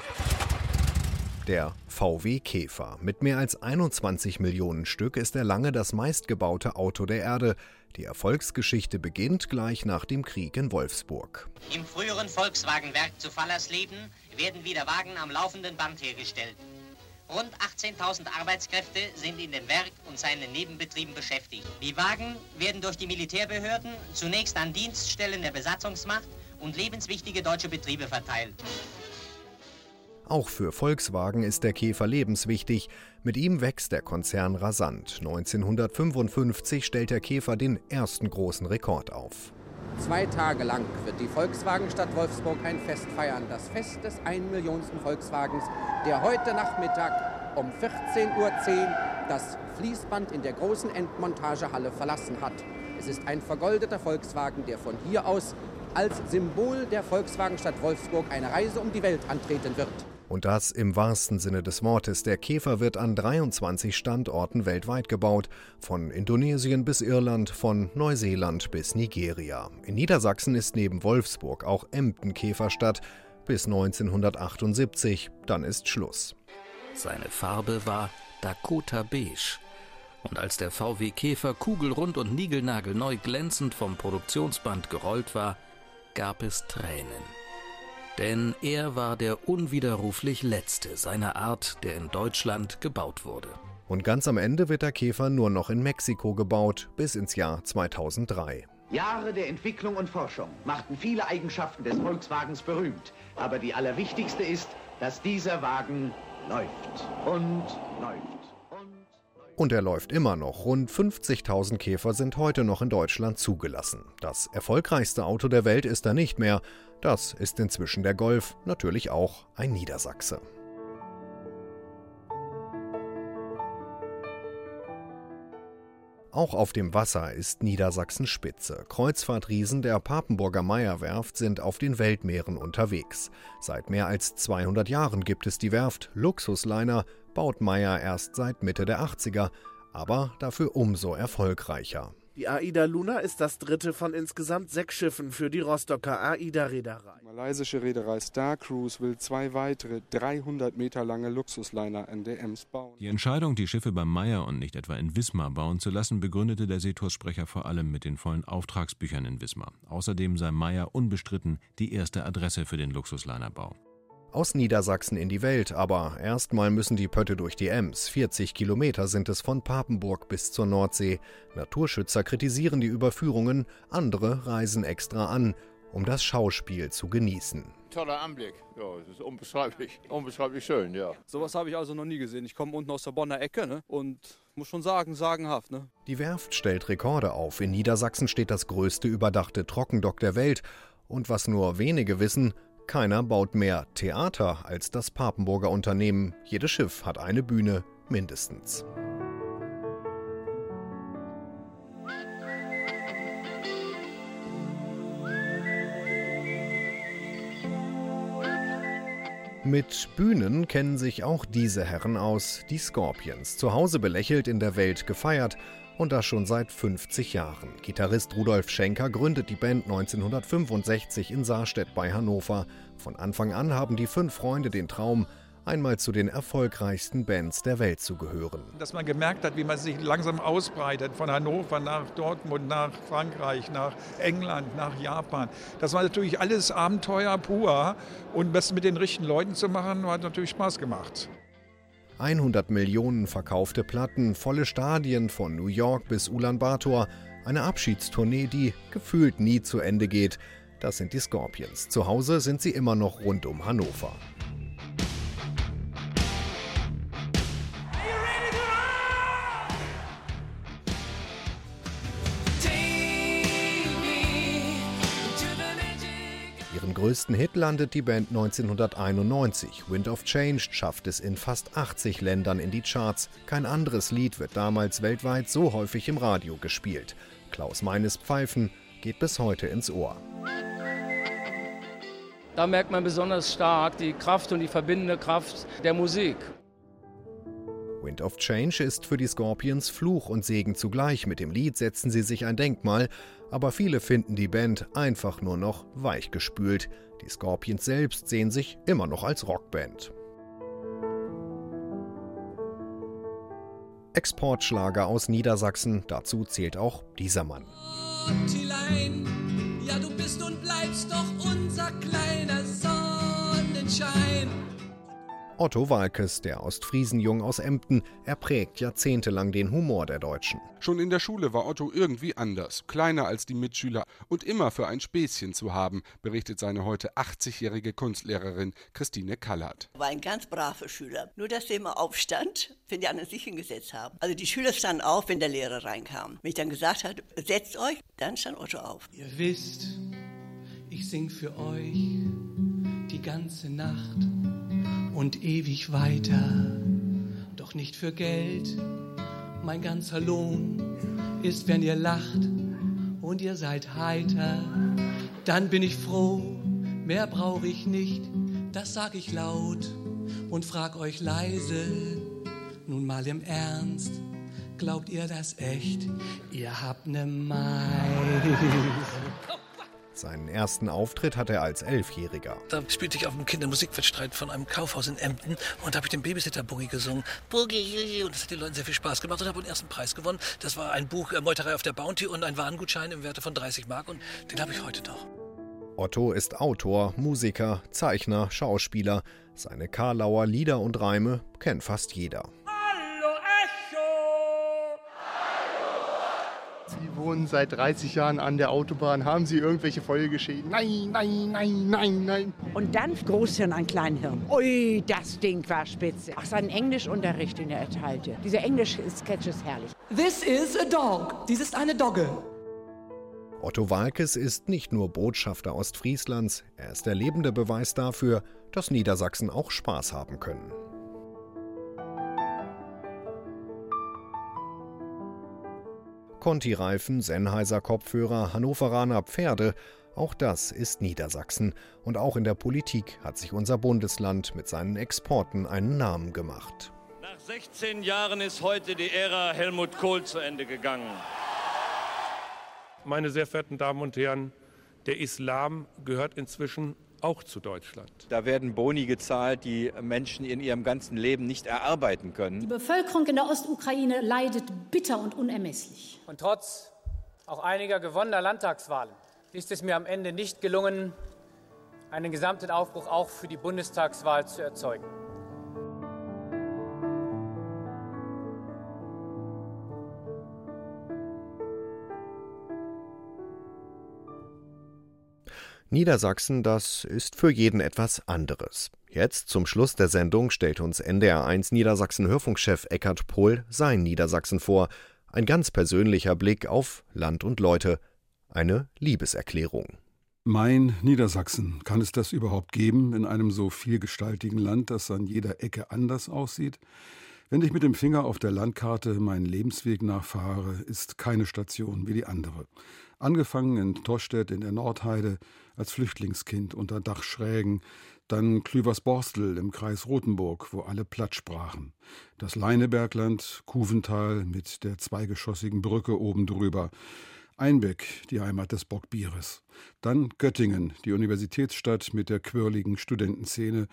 Speaker 2: Der VW Käfer. Mit mehr als 21 Millionen Stück ist er lange das meistgebaute Auto der Erde. Die Erfolgsgeschichte beginnt gleich nach dem Krieg in Wolfsburg.
Speaker 27: Im früheren Volkswagenwerk zu Fallersleben werden wieder Wagen am laufenden Band hergestellt. Rund 18.000 Arbeitskräfte sind in dem Werk und seinen Nebenbetrieben beschäftigt. Die Wagen werden durch die Militärbehörden zunächst an Dienststellen der Besatzungsmacht und lebenswichtige deutsche Betriebe verteilt.
Speaker 2: Auch für Volkswagen ist der Käfer lebenswichtig. Mit ihm wächst der Konzern rasant. 1955 stellt der Käfer den ersten großen Rekord auf.
Speaker 28: 2 Tage lang wird die Volkswagenstadt Wolfsburg ein Fest feiern. Das Fest des 1 Millionsten Volkswagens, der heute Nachmittag um 14:10 Uhr das Fließband in der großen Endmontagehalle verlassen hat. Es ist ein vergoldeter Volkswagen, der von hier aus als Symbol der Volkswagenstadt Wolfsburg eine Reise um die Welt antreten wird.
Speaker 2: Und das im wahrsten Sinne des Wortes. Der Käfer wird an 23 Standorten weltweit gebaut. Von Indonesien bis Irland, von Neuseeland bis Nigeria. In Niedersachsen ist neben Wolfsburg auch Emden Käferstadt. Bis 1978. Dann ist Schluss.
Speaker 29: Seine Farbe war Dakota Beige. Und als der VW Käfer kugelrund und niegelnagelneu glänzend vom Produktionsband gerollt war, gab es Tränen. Denn er war der unwiderruflich letzte seiner Art, der in Deutschland gebaut wurde.
Speaker 2: Und ganz am Ende wird der Käfer nur noch in Mexiko gebaut, bis ins Jahr 2003.
Speaker 30: Jahre der Entwicklung und Forschung machten viele Eigenschaften des Volkswagens berühmt. Aber die allerwichtigste ist, dass dieser Wagen läuft und läuft.
Speaker 2: Und er läuft immer noch. Rund 50.000 Käfer sind heute noch in Deutschland zugelassen. Das erfolgreichste Auto der Welt ist er nicht mehr. Das ist inzwischen der Golf, natürlich auch ein Niedersachse. Auch auf dem Wasser ist Niedersachsen Spitze. Kreuzfahrtriesen der Papenburger Meyer-Werft sind auf den Weltmeeren unterwegs. Seit mehr als 200 Jahren gibt es die Werft. Luxusliner baut Meyer erst seit Mitte der 80er, aber dafür umso erfolgreicher.
Speaker 31: Die AIDA Luna ist das dritte von insgesamt 6 Schiffen für die Rostocker AIDA-Reederei.
Speaker 32: Die malaysische Reederei Star Cruise will 2 weitere 300 Meter lange Luxusliner in der Ems bauen.
Speaker 33: Die Entscheidung, die Schiffe beim Meyer und nicht etwa in Wismar bauen zu lassen, begründete der Seetoursprecher vor allem mit den vollen Auftragsbüchern in Wismar. Außerdem sei Meyer unbestritten die erste Adresse für den Luxuslinerbau.
Speaker 2: Aus Niedersachsen in die Welt, aber erstmal müssen die Pötte durch die Ems. 40 Kilometer sind es von Papenburg bis zur Nordsee. Naturschützer kritisieren die Überführungen, andere reisen extra an. um das Schauspiel zu genießen.
Speaker 1: Toller Anblick, ja, es ist unbeschreiblich schön, ja.
Speaker 4: Sowas habe ich also noch nie gesehen. Ich komme unten aus der Bonner Ecke, ne? Und muss schon sagen, sagenhaft. Ne?
Speaker 2: Die Werft stellt Rekorde auf. In Niedersachsen steht das größte überdachte Trockendock der Welt. Und was nur wenige wissen, keiner baut mehr Theater als das Papenburger Unternehmen. Jedes Schiff hat eine Bühne, mindestens. Mit Bühnen kennen sich auch diese Herren aus, die Scorpions. Zu Hause belächelt, in der Welt gefeiert und das schon seit 50 Jahren. Gitarrist Rudolf Schenker gründet die Band 1965 in Sarstedt bei Hannover. Von Anfang an haben die 5 Freunde den Traum, einmal zu den erfolgreichsten Bands der Welt zu gehören.
Speaker 7: Dass man gemerkt hat, wie man sich langsam ausbreitet, von Hannover nach Dortmund, nach Frankreich, nach England, nach Japan. Das war natürlich alles Abenteuer pur und das mit den richtigen Leuten zu machen, hat natürlich Spaß gemacht.
Speaker 2: 100 Millionen verkaufte Platten, volle Stadien von New York bis Ulaanbaatar, eine Abschiedstournee, die gefühlt nie zu Ende geht. Das sind die Scorpions. Zu Hause sind sie immer noch rund um Hannover. Ihren größten Hit landet die Band 1991. Wind of Change schafft es in fast 80 Ländern in die Charts. Kein anderes Lied wird damals weltweit so häufig im Radio gespielt. Klaus Meines Pfeifen geht bis heute ins Ohr.
Speaker 10: Da merkt man besonders stark die Kraft und die verbindende Kraft der Musik.
Speaker 2: Wind of Change ist für die Scorpions Fluch und Segen zugleich. Mit dem Lied setzen sie sich ein Denkmal, aber viele finden die Band einfach nur noch weichgespült. Die Scorpions selbst sehen sich immer noch als Rockband. Exportschlager aus Niedersachsen, dazu zählt auch dieser Mann.
Speaker 11: Ottilein, ja du bist und bleibst doch unser kleiner Sonnenschein.
Speaker 2: Otto Waalkes, der Ostfriesenjung aus Emden, er prägt jahrzehntelang den Humor der Deutschen.
Speaker 32: Schon in der Schule war Otto irgendwie anders, kleiner als die Mitschüler und immer für ein Späßchen zu haben, berichtet seine heute 80-jährige Kunstlehrerin Christine Kallert.
Speaker 12: War ein ganz braver Schüler, nur dass er immer aufstand, wenn die anderen sich hingesetzt haben. Also die Schüler standen auf, wenn der Lehrer reinkam. Wenn ich dann gesagt habe, setzt euch, dann stand Otto auf.
Speaker 11: Ihr wisst, ich sing für euch die ganze Nacht und ewig weiter, doch nicht für Geld. Mein ganzer Lohn ist, wenn ihr lacht und ihr seid heiter. Dann bin ich froh, mehr brauche ich nicht, das sag ich laut und frag euch leise. Nun mal im Ernst, glaubt ihr das echt? Ihr habt ne Mais.
Speaker 2: Seinen ersten Auftritt hat er als 11-Jähriger.
Speaker 14: Da spielte ich auf dem Kindermusikwettstreit von einem Kaufhaus in Emden und da habe ich den Babysitter-Boogie gesungen. Boogie, und das hat den Leuten sehr viel Spaß gemacht und habe den ersten Preis gewonnen. Das war ein Buch Meuterei auf der Bounty und ein Warengutschein im Werte von 30 Mark und den habe ich heute noch.
Speaker 2: Otto ist Autor, Musiker, Zeichner, Schauspieler. Seine Karlauer Lieder und Reime kennt fast jeder.
Speaker 15: Sie wohnen seit 30 Jahren an der Autobahn. Haben Sie irgendwelche Folgeschäden? Nein, nein, nein, nein, nein.
Speaker 16: Und dann Großhirn an Kleinhirn. Ui, das Ding war spitze. Ach, sein Englischunterricht, den er erteilte. Dieser Englisch-Sketch ist herrlich.
Speaker 11: This is a dog. Dies ist eine Dogge.
Speaker 2: Otto Waalkes ist nicht nur Botschafter Ostfrieslands, er ist der lebende Beweis dafür, dass Niedersachsen auch Spaß haben können. Conti-Reifen, Sennheiser-Kopfhörer, Hannoveraner Pferde, auch das ist Niedersachsen. Und auch in der Politik hat sich unser Bundesland mit seinen Exporten einen Namen gemacht.
Speaker 17: Nach 16 Jahren ist heute die Ära Helmut Kohl zu Ende gegangen.
Speaker 24: Meine sehr verehrten Damen und Herren, der Islam gehört inzwischen auch zu Deutschland.
Speaker 18: Da werden Boni gezahlt, die Menschen in ihrem ganzen Leben nicht erarbeiten können.
Speaker 19: Die Bevölkerung in der Ostukraine leidet bitter und unermesslich.
Speaker 20: Und trotz auch einiger gewonnener Landtagswahlen ist es mir am Ende nicht gelungen, einen gesamten Aufbruch auch für die Bundestagswahl zu erzeugen.
Speaker 2: Niedersachsen, das ist für jeden etwas anderes. Jetzt, zum Schluss der Sendung, stellt uns NDR1 Niedersachsen-Hörfunkchef Eckhard Pohl sein Niedersachsen vor. Ein ganz persönlicher Blick auf Land und Leute. Eine Liebeserklärung.
Speaker 3: Mein Niedersachsen, kann es das überhaupt geben in einem so vielgestaltigen Land, das an jeder Ecke anders aussieht? Wenn ich mit dem Finger auf der Landkarte meinen Lebensweg nachfahre, ist keine Station wie die andere. Angefangen in Tostedt in der Nordheide, als Flüchtlingskind unter Dachschrägen, dann Klüversborstel im Kreis Rothenburg, wo alle platt sprachen. Das Leinebergland, Kuvental mit der zweigeschossigen Brücke oben drüber. Einbeck, die Heimat des Bockbieres. Dann Göttingen, die Universitätsstadt mit der quirligen Studentenszene.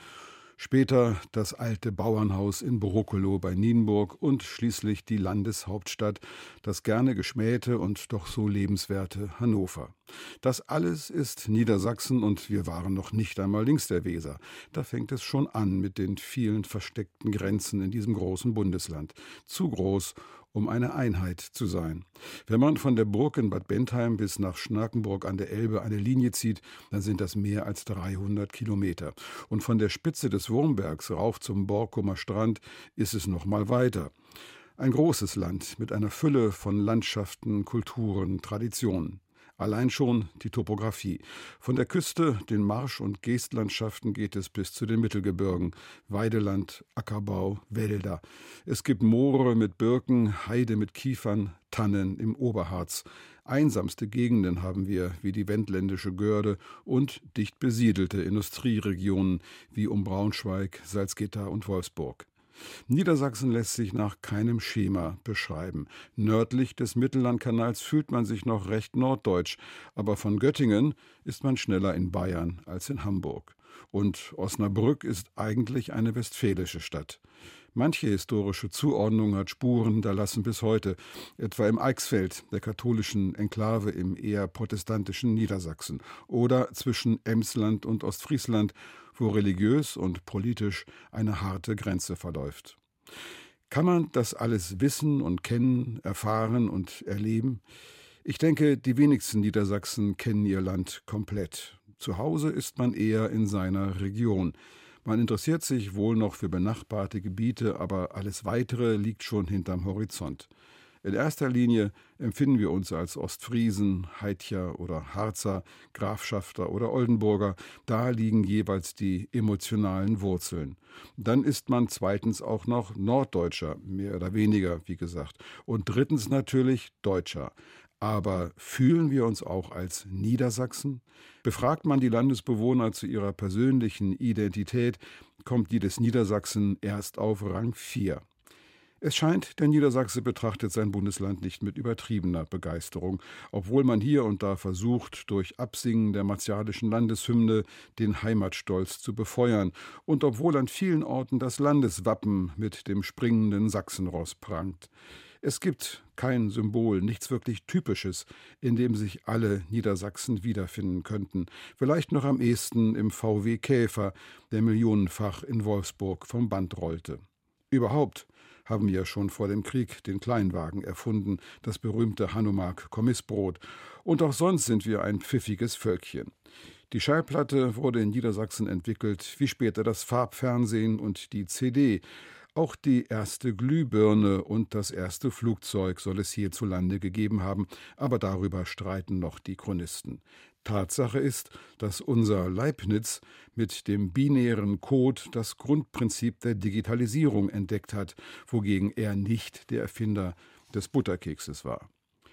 Speaker 3: Später das alte Bauernhaus in Brokelow bei Nienburg und schließlich die Landeshauptstadt, das gerne geschmähte und doch so lebenswerte Hannover. Das alles ist Niedersachsen und wir waren noch nicht einmal links der Weser. Da fängt es schon an mit den vielen versteckten Grenzen in diesem großen Bundesland. Zu groß, um eine Einheit zu sein. Wenn man von der Burg in Bad Bentheim bis nach Schnakenburg an der Elbe eine Linie zieht, dann sind das mehr als 300 Kilometer. Und von der Spitze des Wurmbergs rauf zum Borkumer Strand ist es noch mal weiter. Ein großes Land mit einer Fülle von Landschaften, Kulturen, Traditionen. Allein schon die Topographie. Von der Küste, den Marsch- und Geestlandschaften geht es bis zu den Mittelgebirgen. Weideland, Ackerbau, Wälder. Es gibt Moore mit Birken, Heide mit Kiefern, Tannen im Oberharz. Einsamste Gegenden haben wir, wie die wendländische Görde, und dicht besiedelte Industrieregionen, wie um Braunschweig, Salzgitter und Wolfsburg. Niedersachsen lässt sich nach keinem Schema beschreiben. Nördlich des Mittellandkanals fühlt man sich noch recht norddeutsch, aber von Göttingen ist man schneller in Bayern als in Hamburg. Und Osnabrück ist eigentlich eine westfälische Stadt. Manche historische Zuordnung hat Spuren hinterlassen bis heute, etwa im Eichsfeld, der katholischen Enklave im eher protestantischen Niedersachsen, oder zwischen Emsland und Ostfriesland, wo religiös und politisch eine harte Grenze verläuft. Kann man das alles wissen und kennen, erfahren und erleben? Ich denke, die wenigsten Niedersachsen kennen ihr Land komplett. Zu Hause ist man eher in seiner Region. Man interessiert sich wohl noch für benachbarte Gebiete, aber alles Weitere liegt schon hinterm Horizont. In erster Linie empfinden wir uns als Ostfriesen, Heidcher oder Harzer, Grafschafter oder Oldenburger. Da liegen jeweils die emotionalen Wurzeln. Dann ist man zweitens auch noch Norddeutscher, mehr oder weniger, wie gesagt. Und drittens natürlich Deutscher. Aber fühlen wir uns auch als Niedersachsen? Befragt man die Landesbewohner zu ihrer persönlichen Identität, kommt die des Niedersachsen erst auf Rang 4. Es scheint, der Niedersachse betrachtet sein Bundesland nicht mit übertriebener Begeisterung, obwohl man hier und da versucht, durch Absingen der martialischen Landeshymne den Heimatstolz zu befeuern und obwohl an vielen Orten das Landeswappen mit dem springenden Sachsenross prangt. Es gibt kein Symbol, nichts wirklich Typisches, in dem sich alle Niedersachsen wiederfinden könnten. Vielleicht noch am ehesten im VW Käfer, der millionenfach in Wolfsburg vom Band rollte. Überhaupt haben wir schon vor dem Krieg den Kleinwagen erfunden, das berühmte Hanomag-Kommissbrot. Und auch sonst sind wir ein pfiffiges Völkchen. Die Schallplatte wurde in Niedersachsen entwickelt, wie später das Farbfernsehen und die CD. Auch die erste Glühbirne und das erste Flugzeug soll es hierzulande gegeben haben, aber darüber streiten noch die Chronisten. Tatsache ist, dass unser Leibniz mit dem binären Code das Grundprinzip der Digitalisierung entdeckt hat, wogegen er nicht der Erfinder des Butterkekses war.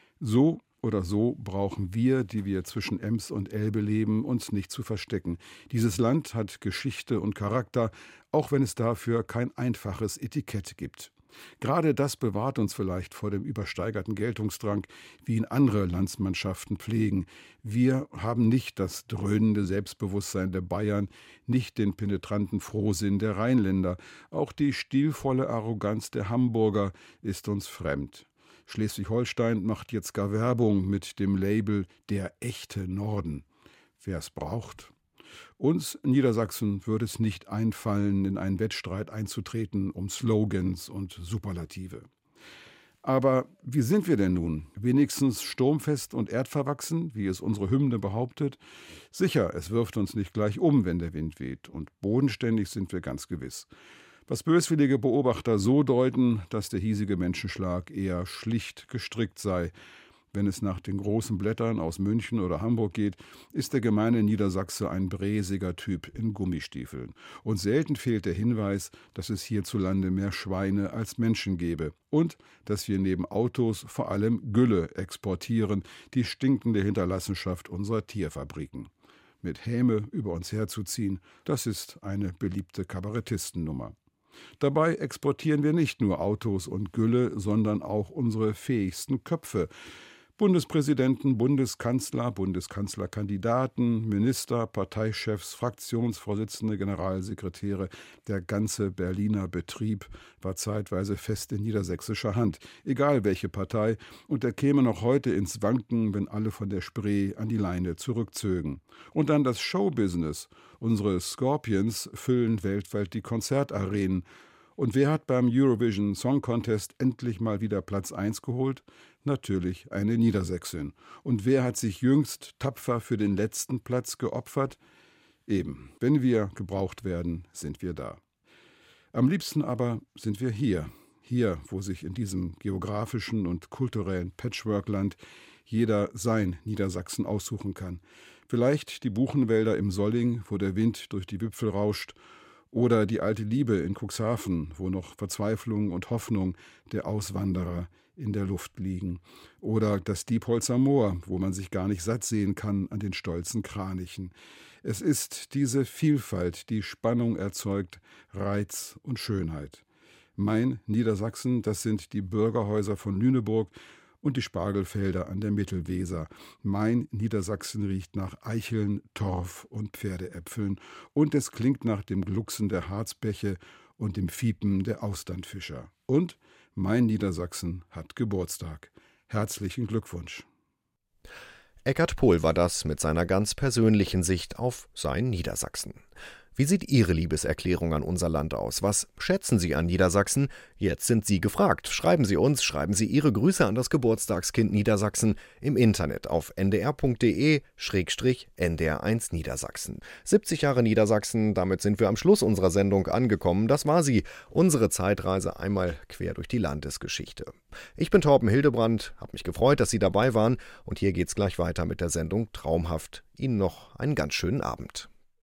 Speaker 3: So oder so brauchen wir, die wir zwischen Ems und Elbe leben, uns nicht zu verstecken. Dieses Land hat Geschichte und Charakter, auch wenn es dafür kein einfaches Etikett gibt. Gerade das bewahrt uns vielleicht vor dem übersteigerten Geltungsdrang, wie ihn andere Landsmannschaften pflegen. Wir haben nicht das dröhnende Selbstbewusstsein der Bayern, nicht den penetranten Frohsinn der Rheinländer. Auch die stilvolle Arroganz der Hamburger ist uns fremd. Schleswig-Holstein macht jetzt gar Werbung mit dem Label »Der echte Norden«. Wer es braucht. Uns Niedersachsen würde es nicht einfallen, in einen Wettstreit einzutreten um Slogans und Superlative. Aber wie sind wir denn nun? Wenigstens sturmfest und erdverwachsen, wie es unsere Hymne behauptet? Sicher, es wirft uns nicht gleich um, wenn der Wind weht. Und bodenständig sind wir ganz gewiss. Was böswillige Beobachter so deuten, dass der hiesige Menschenschlag eher schlicht gestrickt sei. Wenn es nach den großen Blättern aus München oder Hamburg geht, ist der gemeine Niedersachse ein bräsiger Typ in Gummistiefeln. Und selten fehlt der Hinweis, dass es hierzulande mehr Schweine als Menschen gebe. Und dass wir neben Autos vor allem Gülle exportieren, die stinkende Hinterlassenschaft unserer Tierfabriken. Mit Häme über uns herzuziehen, das ist eine beliebte Kabarettistennummer. Dabei exportieren wir nicht nur Autos und Gülle, sondern auch unsere fähigsten Köpfe. Bundespräsidenten, Bundeskanzler, Bundeskanzlerkandidaten, Minister, Parteichefs, Fraktionsvorsitzende, Generalsekretäre, der ganze Berliner Betrieb war zeitweise fest in niedersächsischer Hand, egal welche Partei, und er käme noch heute ins Wanken, wenn alle von der Spree an die Leine zurückzögen. Und dann das Showbusiness. Unsere Scorpions füllen weltweit die Konzertarenen. Und wer hat beim Eurovision Song Contest endlich mal wieder Platz 1 geholt? Natürlich eine Niedersächsin. Und wer hat sich jüngst tapfer für den letzten Platz geopfert? Eben, wenn wir gebraucht werden, sind wir da. Am liebsten aber sind wir hier, wo sich in diesem geografischen und kulturellen Patchworkland jeder sein Niedersachsen aussuchen kann. Vielleicht die Buchenwälder im Solling, wo der Wind durch die Wipfel rauscht, oder die alte Liebe in Cuxhaven, wo noch Verzweiflung und Hoffnung der Auswanderer in der Luft liegen. Oder das Diepholzer Moor, wo man sich gar nicht satt sehen kann an den stolzen Kranichen. Es ist diese Vielfalt, die Spannung erzeugt, Reiz und Schönheit. Mein Niedersachsen, das sind die Bürgerhäuser von Lüneburg und die Spargelfelder an der Mittelweser. Mein Niedersachsen riecht nach Eicheln, Torf und Pferdeäpfeln. Und es klingt nach dem Glucksen der Harzbäche und dem Fiepen der Austernfischer. Und mein Niedersachsen hat Geburtstag. Herzlichen Glückwunsch.
Speaker 2: Eckart Pohl war das mit seiner ganz persönlichen Sicht auf sein Niedersachsen. Wie sieht Ihre Liebeserklärung an unser Land aus? Was schätzen Sie an Niedersachsen? Jetzt sind Sie gefragt. Schreiben Sie uns, schreiben Sie Ihre Grüße an das Geburtstagskind Niedersachsen im Internet auf ndr.de/ndr1 Niedersachsen. 70 Jahre Niedersachsen, damit sind wir am Schluss unserer Sendung angekommen. Das war sie, unsere Zeitreise einmal quer durch die Landesgeschichte. Ich bin Torben Hildebrand, habe mich gefreut, dass Sie dabei waren und hier geht's gleich weiter mit der Sendung Traumhaft. Ihnen noch einen ganz schönen Abend.